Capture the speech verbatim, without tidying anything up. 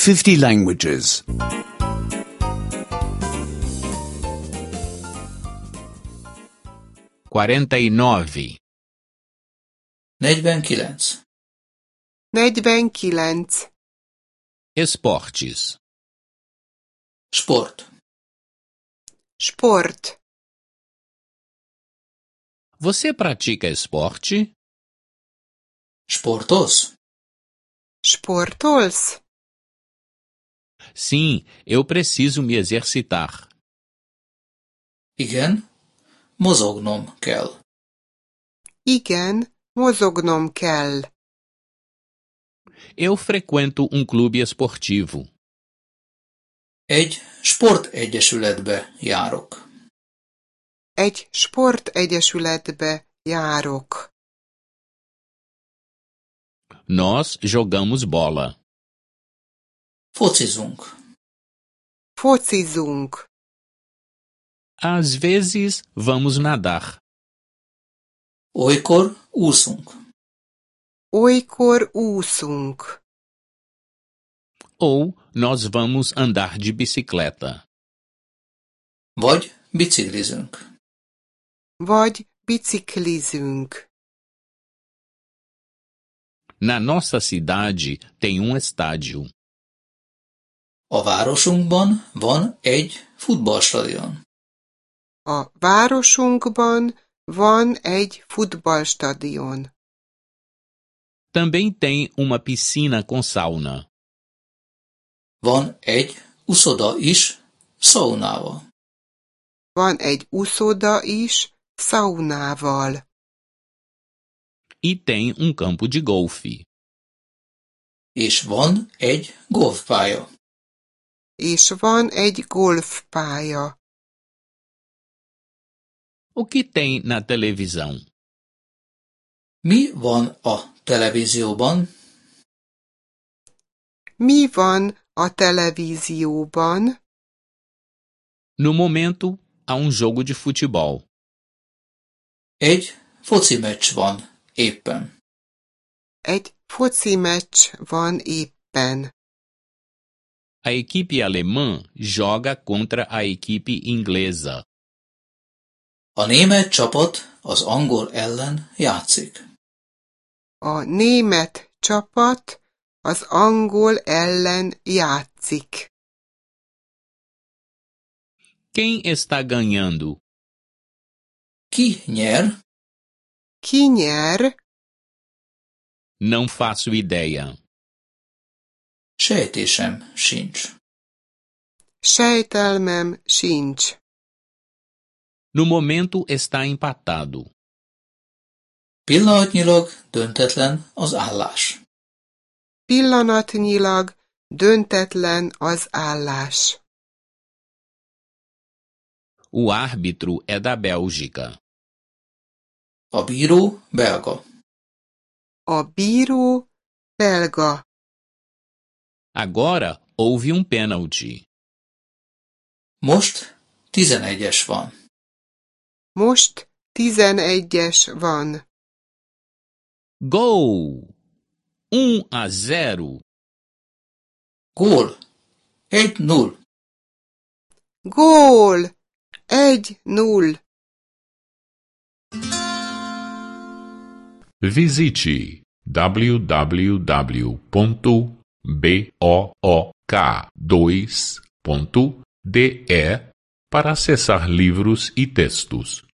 fifty languages. quarenta e nove. negyvenkilenc. negyvenkilenc. Esportes. Sport. Sport. Você pratica esporte? Sportolsz? Sportolsz? Sim, eu preciso me exercitar. Igen, mozognom kell. Igen, mozognom kell. Eu frequento um clube esportivo. Egy sportegyesületbe járok. Egy sportegyesületbe járok. Nós jogamos bola. Focizunk. Focizunk. Às vezes, vamos nadar. Olykor úszunk. Olykor úszunk. Ou nós vamos andar de bicicleta. Vagy biciklizünk. Vagy biciklizünk. Na nossa cidade tem um estádio. A városunkban van egy futballstadion. A városunkban van egy futballstadion. Também tem uma piscina com sauna. Van egy uszoda is szaunával. Van egy uszoda is szaunával. E tem um campo de golfe. És van egy golfpálya. És van egy golfpálya. O que tem na televisão? Mi van a televízióban? Mi van a televízióban? No momento, há um jogo de futebol. Egy foci meccs van éppen. Egy foci meccs van éppen. A equipe alemã joga contra a equipe inglesa. A német csapat az angol ellen játszik. A német csapat az angol ellen játszik. Quem está ganhando? Ki nyer? Ki nyer? Não faço ideia. Sejtésem sincs. Sejtelmem sincs. No momento está empatado. Pillanatnyilag döntetlen az állás. Pillanatnyilag döntetlen az állás. O árbitro é da Bélgica. A bíró belga. A bíró belga. Agora houve um pênalti. Most tizenegyes van. Most tizenegyes van. Gol! um a zero. Gól. Egy null. Gól! Egy null. Visite w w w ponto book dois ponto de para acessar livros e textos.